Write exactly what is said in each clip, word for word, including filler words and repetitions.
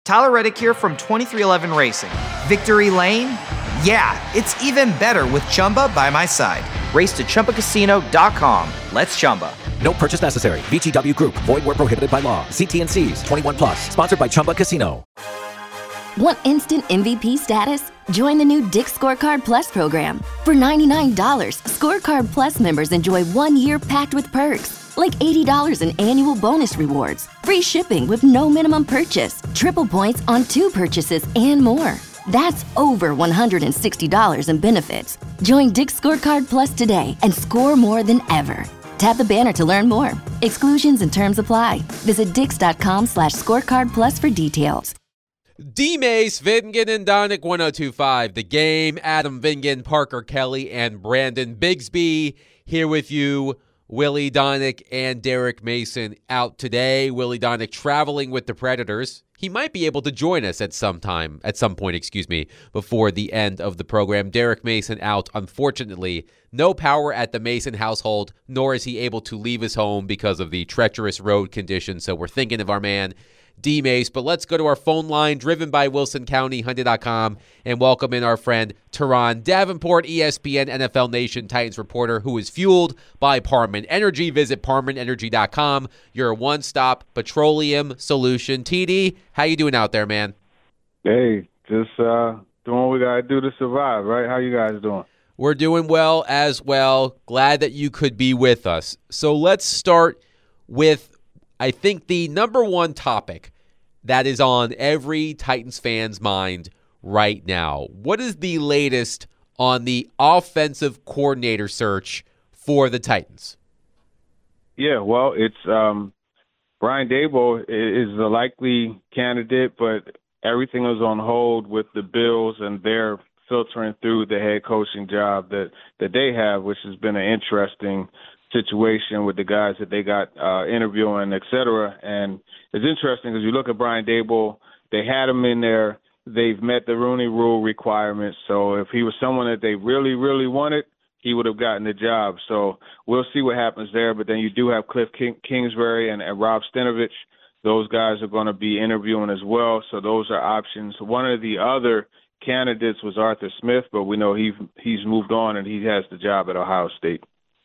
Tyler Reddick here from twenty-three eleven Racing. Victory Lane? Yeah, it's even better with Chumba by my side. Race to Chumba Casino dot com. Let's Chumba. No purchase necessary. V G W Group. Void where prohibited by law. See T and C's. twenty-one plus. Sponsored by Chumba Casino. Want instant M V P status? Join the new Dick's Scorecard Plus program. For ninety-nine dollars, Scorecard Plus members enjoy one year packed with perks, like eighty dollars in annual bonus rewards, free shipping with no minimum purchase, triple points on two purchases, and more. That's over one hundred sixty dollars in benefits. Join Dick's Scorecard Plus today and score more than ever. Tap the banner to learn more. Exclusions and terms apply. Visit dix.com slash scorecard plus for details. D-Mace, Vingen, and Donick, one oh two point five. The Game, Adam Vingen, Parker Kelly, and Brandon Bigsby here with you. Willie Donick and Derek Mason out today. Willie Donick traveling with the Predators. He might be able to join us at some time, at some point, excuse me, before the end of the program. Derek Mason out, unfortunately. No power at the Mason household, nor is he able to leave his home because of the treacherous road conditions. So we're thinking of our man, D-Mace. But let's go to our phone line, driven by Wilson County Hyundai dot com, and welcome in our friend Teron Davenport, E S P N N F L Nation Titans reporter, who is fueled by Parman Energy. Visit Parman Energy dot com, your one-stop petroleum solution. T D, how you doing out there, man? Hey, just uh, doing what we got to do to survive, right? How you guys doing? We're doing well as well. Glad that you could be with us. So let's start with, I think, the number one topic that is on every Titans fan's mind right now. What is the latest on the offensive coordinator search for the Titans? Yeah, well, it's um, Brian Daboll is the likely candidate, but everything is on hold with the Bills, and they're filtering through the head coaching job that, that they have, which has been an interesting situation with the guys that they got uh, interviewing, et cetera. And it's interesting because you look at Brian Daboll, they had him in there. They've met the Rooney Rule requirements. So if he was someone that they really, really wanted, he would have gotten the job. So we'll see what happens there. But then you do have Cliff King- Kingsbury and, and Rob Stenovich. Those guys are going to be interviewing as well. So those are options. One of the other candidates was Arthur Smith, but we know he he's moved on and he has the job at Ohio State.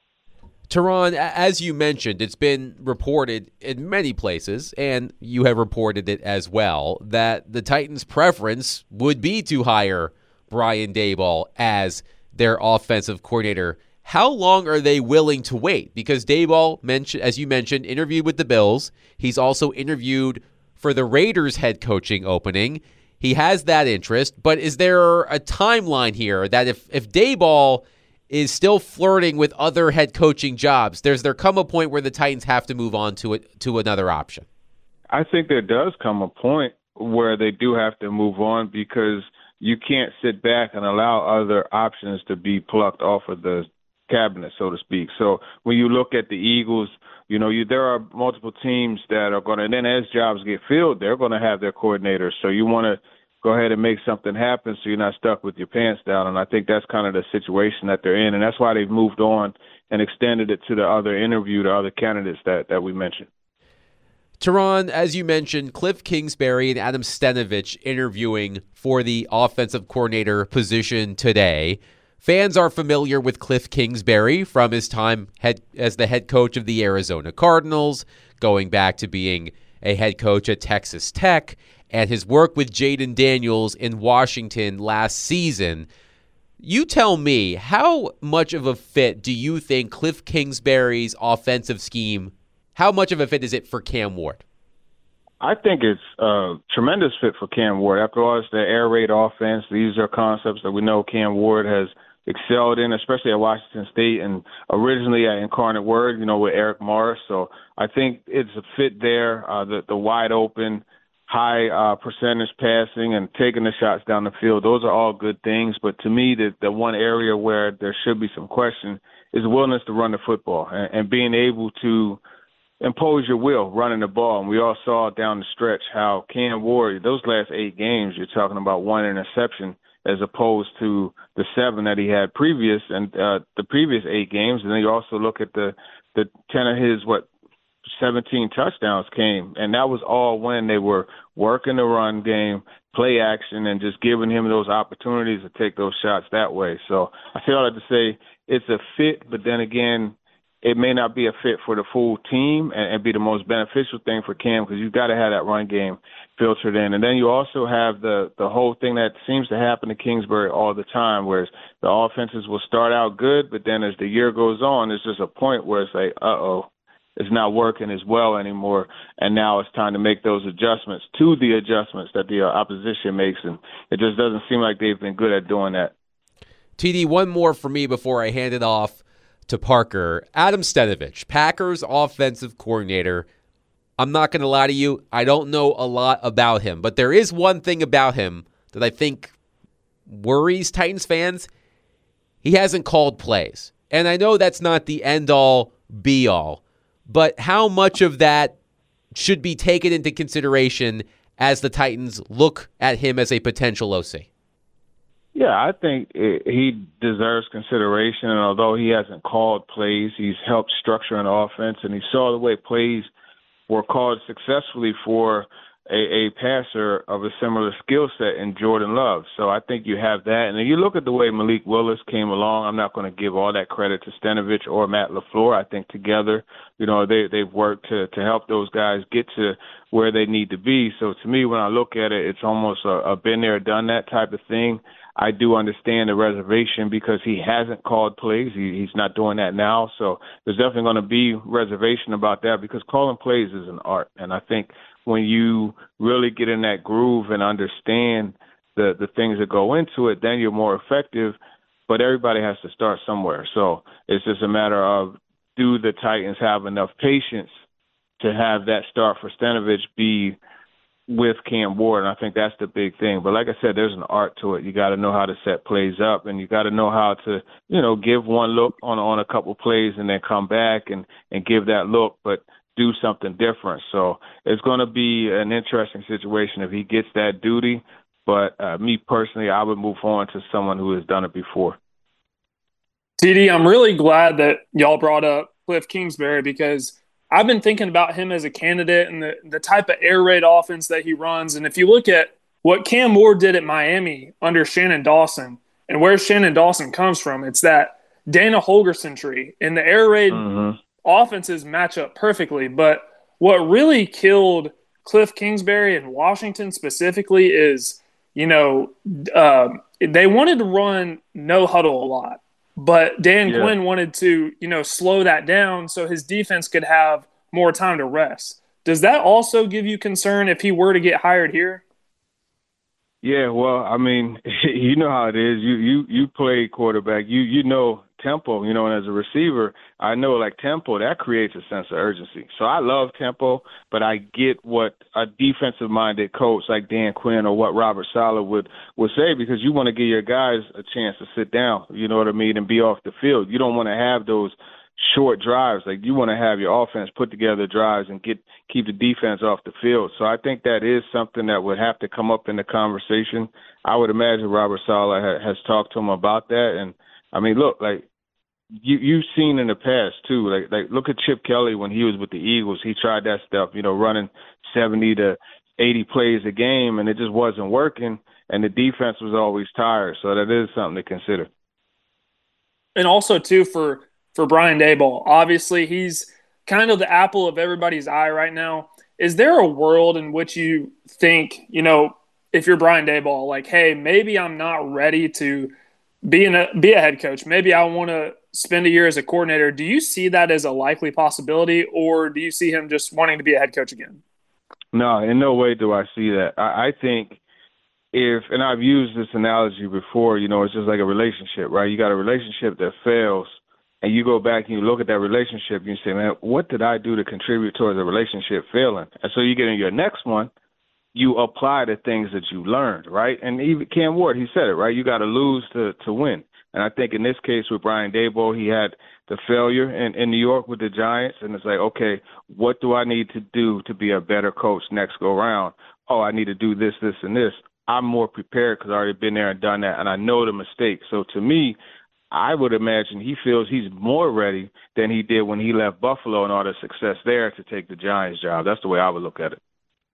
Teron, as you mentioned, it's been reported in many places, and you have reported it as well, that the Titans' preference would be to hire Brian Daboll as their offensive coordinator. How long are they willing to wait? Because Daboll, mentioned, as you mentioned, interviewed with the Bills. He's also interviewed for the Raiders head coaching opening. He has that interest, but is there a timeline here that if, if Daboll is still flirting with other head coaching jobs, there's there come a point where the Titans have to move on to it to another option? I think there does come a point where they do have to move on because you can't sit back and allow other options to be plucked off of the cabinet, so to speak. So when you look at the Eagles, you know, you, there are multiple teams that are going to, and then as jobs get filled, they're going to have their coordinators. So you want to go ahead and make something happen so you're not stuck with your pants down. And I think that's kind of the situation that they're in. And that's why they've moved on and extended it to the other interview, the other candidates that, that we mentioned. Teron, as you mentioned, Cliff Kingsbury and Adam Stenovich interviewing for the offensive coordinator position today. Fans are familiar with Cliff Kingsbury from his time head, as the head coach of the Arizona Cardinals, going back to being a head coach at Texas Tech, and his work with Jaden Daniels in Washington last season. You tell me, how much of a fit do you think Cliff Kingsbury's offensive scheme, how much of a fit is it for Cam Ward? I think it's a tremendous fit for Cam Ward. After all, it's the air raid offense. These are concepts that we know Cam Ward has excelled in, especially at Washington State and originally at Incarnate Word, you know, with Eric Morris. So I think it's a fit there, uh, the, the wide open, high uh, percentage passing and taking the shots down the field. Those are all good things. But to me, the, the one area where there should be some question is willingness to run the football and, and being able to impose your will running the ball. And we all saw down the stretch how Cam Ward, those last eight games, you're talking about one interception as opposed to the seven that he had previous and uh, the previous eight games. And then you also look at the, the ten of his, what, seventeen touchdowns came, and that was all when they were working the run game, play action, and just giving him those opportunities to take those shots that way. So I feel like to say it's a fit, but then again, it may not be a fit for the full team and, and be the most beneficial thing for Cam, because you've got to have that run game filtered in. And then you also have the the whole thing that seems to happen to Kingsbury all the time, whereas the offenses will start out good, but then as the year goes on, there's just a point where it's like, uh-oh, it's not working as well anymore, and now it's time to make those adjustments to the adjustments that the uh, opposition makes, and it just doesn't seem like they've been good at doing that. T D, one more for me before I hand it off to Parker. Adam Stenavich, Packers offensive coordinator. I'm not going to lie to you, I don't know a lot about him, but there is one thing about him that I think worries Titans fans. He hasn't called plays, and I know that's not the end-all, be-all, but how much of that should be taken into consideration as the Titans look at him as a potential O C? Yeah, I think it, he deserves consideration, and although he hasn't called plays, he's helped structure an offense, and he saw the way plays were called successfully for a, a passer of a similar skill set in Jordan Love. So I think you have that. And then you look at the way Malik Willis came along. I'm not going to give all that credit to Stenavich or Matt LaFleur. I think together, you know, they, they've worked to, to help those guys get to where they need to be. So to me, when I look at it, it's almost a, a been there, done that type of thing. I do understand the reservation because he hasn't called plays. He, he's not doing that now. So there's definitely going to be reservation about that because calling plays is an art. And I think when you really get in that groove and understand the, the things that go into it, then you're more effective. But everybody has to start somewhere. So it's just a matter of, do the Titans have enough patience to have that start for Stenavich be with Cam Ward, and I think that's the big thing. But like I said, there's an art to it. You got to know how to set plays up, and you got to know how to, you know, give one look on on a couple plays and then come back and, and give that look, but do something different. So it's going to be an interesting situation if he gets that duty. But uh, me personally, I would move on to someone who has done it before. T D, I'm really glad that y'all brought up Cliff Kingsbury because I've been thinking about him as a candidate and the, the type of air raid offense that he runs. And if you look at what Cam Ward did at Miami under Shannon Dawson and where Shannon Dawson comes from, it's that Dana Holgorsen tree. And the air raid mm-hmm. offenses match up perfectly. But what really killed Cliff Kingsbury in Washington specifically is, you know, uh, they wanted to run no huddle a lot. But Dan yeah. Quinn wanted to, you know, slow that down so his defense could have more time to rest. Does that also give you concern if he were to get hired here? Yeah, well, I mean, you know how it is. You you you play quarterback. You you know tempo, you know, and as a receiver, I know like tempo, that creates a sense of urgency. So I love tempo, but I get what a defensive-minded coach like Dan Quinn or what Robert Saleh would, would say because you want to give your guys a chance to sit down, you know what I mean, and be off the field. You don't want to have those short drives. Like you want to have your offense put together drives and get keep the defense off the field. So I think that is something that would have to come up in the conversation. I would imagine Robert Saleh ha- has talked to him about that. And, I mean, look, like, You, you've seen in the past, too. Like, like, look at Chip Kelly when he was with the Eagles. He tried that stuff, you know, running seventy to eighty plays a game, and it just wasn't working, and the defense was always tired. So that is something to consider. And also, too, for, for Brian Daboll, obviously he's kind of the apple of everybody's eye right now. Is there a world in which you think, you know, if you're Brian Daboll, like, hey, maybe I'm not ready to be, in a, be a head coach. Maybe I want to spend a year as a coordinator. Do you see that as a likely possibility, or do you see him just wanting to be a head coach again? No, in no way do I see that. I, I think if, and I've used this analogy before, you know, it's just like a relationship, right? You got a relationship that fails, and you go back and you look at that relationship and you say, man, what did I do to contribute towards the relationship failing? And so you get in your next one, you apply the things that you learned, right? And even Cam Ward, he said it, right? You got to lose to, to win. And I think in this case with Brian Daboll, he had the failure in, in New York with the Giants, and it's like, okay, what do I need to do to be a better coach next go round? Oh, I need to do this, this, and this. I'm more prepared because I've already been there and done that, and I know the mistakes. So to me, I would imagine he feels he's more ready than he did when he left Buffalo and all the success there to take the Giants job. That's the way I would look at it.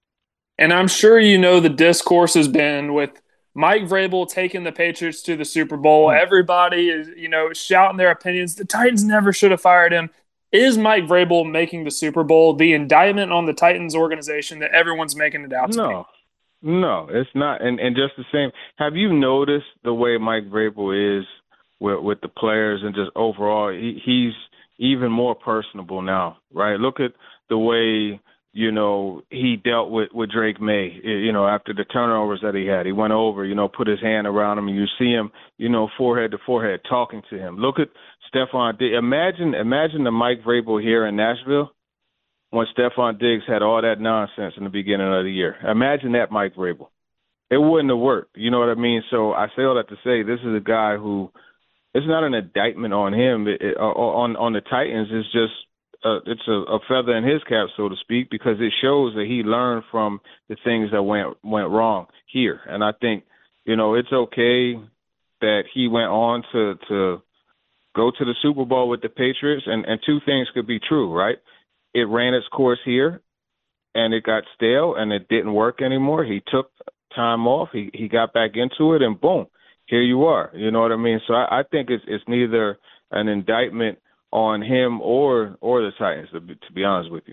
And I'm sure you know the discourse has been with Mike Vrabel taking the Patriots to the Super Bowl. Everybody is, you know, shouting their opinions. The Titans never should have fired him. Is Mike Vrabel making the Super Bowl the indictment on the Titans organization that everyone's making it out to No. be? No, it's not. And and just the same, have you noticed the way Mike Vrabel is with, with the players and just overall, he, he's even more personable now, right? Look at the way – you know, he dealt with, with Drake May, you know, after the turnovers that he had. He went over, you know, put his hand around him, and you see him, you know, forehead to forehead talking to him. Look at Stephon Diggs. Imagine, imagine the Mike Vrabel here in Nashville when Stephon Diggs had all that nonsense in the beginning of the year. Imagine that Mike Vrabel. It wouldn't have worked. You know what I mean? So I say all that to say this is a guy who, it's not an indictment on him, it, it, on, on the Titans. It's just, Uh, it's a, a feather in his cap, so to speak, because it shows that he learned from the things that went went wrong here. And I think, you know, it's okay that he went on to to go to the Super Bowl with the Patriots, and, and two things could be true, right? It ran its course here, and it got stale, and it didn't work anymore. He took time off. He he got back into it, and boom, here you are. You know what I mean? So I, I think it's it's neither an indictment on him or or the Titans, to be, to be honest with you.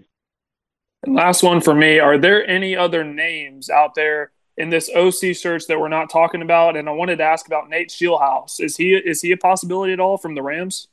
And last one for me, are there any other names out there in this O C search that we're not talking about? And I wanted to ask about Nate Scheelhaase. Is he is he a possibility at all from the Rams?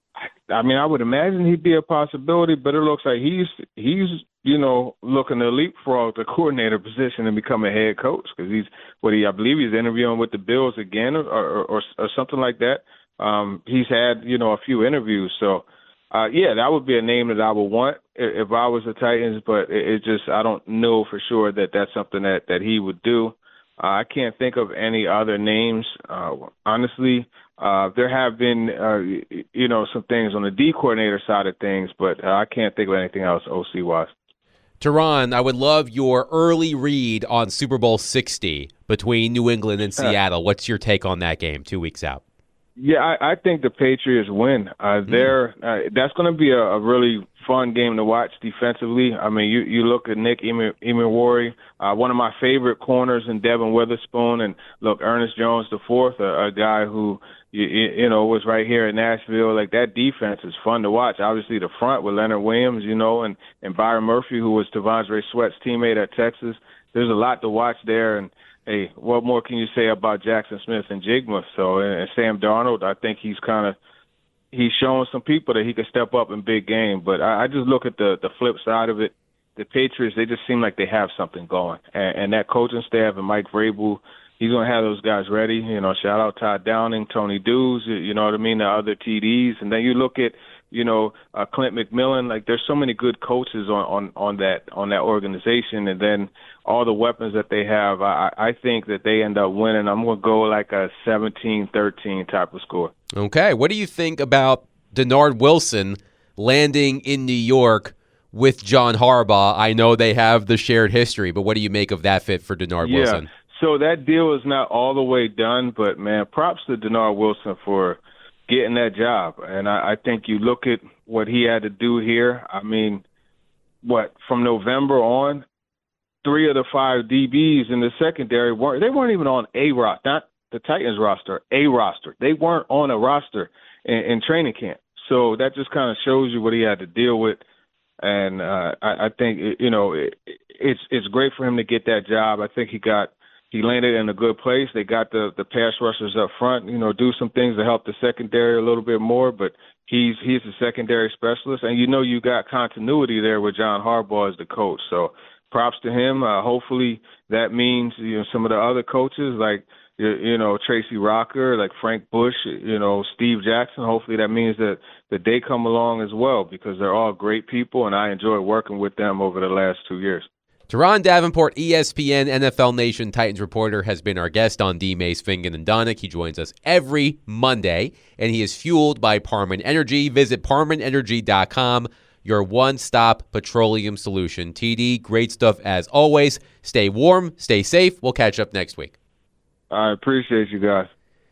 I, I mean, I would imagine he'd be a possibility, but it looks like he's he's you know looking to leapfrog the coordinator position and become a head coach, because he's what he I believe he's interviewing with the Bills again or or, or, or something like that. Um, he's had, you know, a few interviews. So, uh, yeah, that would be a name that I would want if I was the Titans. But it, it just I don't know for sure that that's something that, that he would do. Uh, I can't think of any other names. Uh, honestly, uh, there have been, uh, you know, some things on the D coordinator side of things, but uh, I can't think of anything else O C-wise. Teron, I would love your early read on Super Bowl sixty between New England and Seattle. What's your take on that game two weeks out? Yeah, I, I think the Patriots win. Uh, they're uh, that's going to be a, a really fun game to watch defensively. I mean, you, you look at Nick Emmanwori, uh, one of my favorite corners, in Devin Witherspoon, and look, Ernest Jones the fourth, a, a guy who you, you know was right here in Nashville. Like, that defense is fun to watch. Obviously, the front with Leonard Williams, you know, and and Byron Murphy, who was T'Vondre Sweat's teammate at Texas. There's a lot to watch there, and hey, what more can you say about Jackson Smith and Jigma? So, and Sam Darnold, I think he's kind of he's showing some people that he can step up in big game. But I, I just look at the the flip side of it. The Patriots, they just seem like they have something going, and, and that coaching staff and Mike Vrabel, he's going to have those guys ready. You know, shout out Todd Downing, Tony Dews, you know what I mean, the other T Ds, and then you look at, you know, uh, Clint McMillan. Like, there's so many good coaches on, on, on that on that organization, and then all the weapons that they have. I, I think that they end up winning. I'm going to go like a seventeen thirteen type of score. Okay. What do you think about Denard Wilson landing in New York with John Harbaugh? I know they have the shared history, but what do you make of that fit for Denard yeah. Wilson? So that deal is not all the way done, but, man, props to Denard Wilson for getting that job. And I, I think you look at what he had to do here. I mean, what, from November on, three of the five D Bs in the secondary weren't they weren't even on a roster, not the Titans roster, a roster. They weren't on a roster in, in training camp. So that just kind of shows you what he had to deal with. And uh, I, I think, you know, it, it's it's great for him to get that job. I think he got he landed in a good place. They got the, the pass rushers up front, you know, do some things to help the secondary a little bit more. But he's he's a secondary specialist. And, you know, you got continuity there with John Harbaugh as the coach. So props to him. Uh, hopefully that means, you know, some of the other coaches like, you, you know, Tracy Rocker, like Frank Bush, you know, Steve Jackson. Hopefully that means that, that they come along as well, because they're all great people, and I enjoy working with them over the last two years. Teron Davenport, E S P N N F L Nation Titans reporter, has been our guest on D. Mace, Fingan, and Donick. He joins us every Monday, and he is fueled by Parman Energy. Visit parman energy dot com. Your one-stop petroleum solution. T D, great stuff as always. Stay warm, stay safe. We'll catch up next week. I appreciate you guys.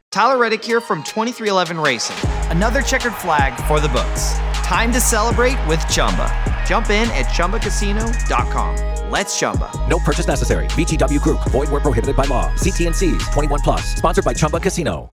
Tyler Reddick here from twenty-three eleven Racing. Another checkered flag for the books. Time to celebrate with Chumba. Jump in at chumba casino dot com. Let's Chumba. No purchase necessary. V G W Group. Void where prohibited by law. See T N Cs. twenty-one plus. Sponsored by Chumba Casino.